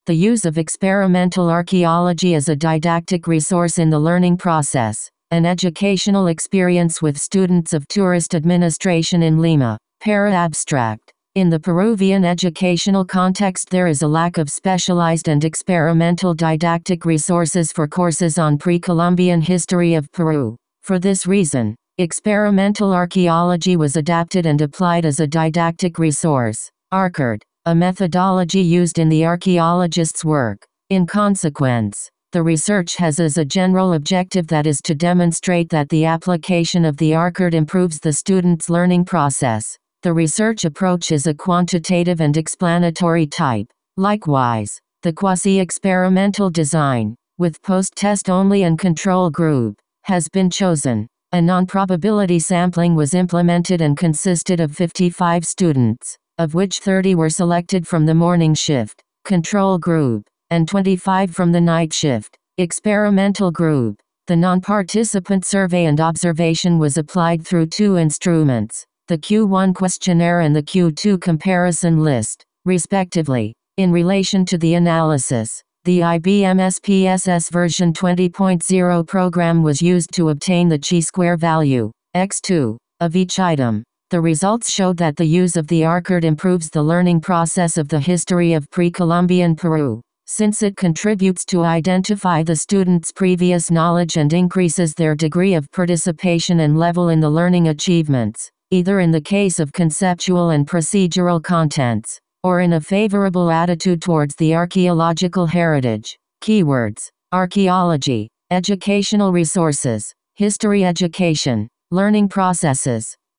The use of experimental archaeology as a didactic resource in the learning process. An educational experience with students of tourist administration in Lima. Para-abstract. In the Peruvian educational context, there is a lack of specialized and experimental didactic resources for courses on pre-Columbian history of Peru. For this reason, experimental archaeology was adapted and applied as a didactic resource. ARCARD, a methodology used in the archaeologist's work. In consequence, the research has as a general objective that is to demonstrate that the application of the ARCARD improves the student's learning process. The research approach is a quantitative and explanatory type. Likewise, the quasi-experimental design, with post-test only and control group, has been chosen. A non-probability sampling was implemented and consisted of 55 students, of which 30 were selected from the morning shift, control group, and 25 from the night shift, experimental group. The non-participant survey and observation was applied through two instruments, the Q1 questionnaire and the Q2 comparison list, respectively. In relation to the analysis, the IBM SPSS version 20.0 program was used to obtain the chi-square value, x2, of each item. The results showed that the use of the ARCARD improves the learning process of the history of pre-Columbian Peru, since it contributes to identify the students' previous knowledge and increases their degree of participation and level in the learning achievements, either in the case of conceptual and procedural contents, or in a favorable attitude towards the archaeological heritage. Keywords: archaeology, educational resources, history education, learning processes.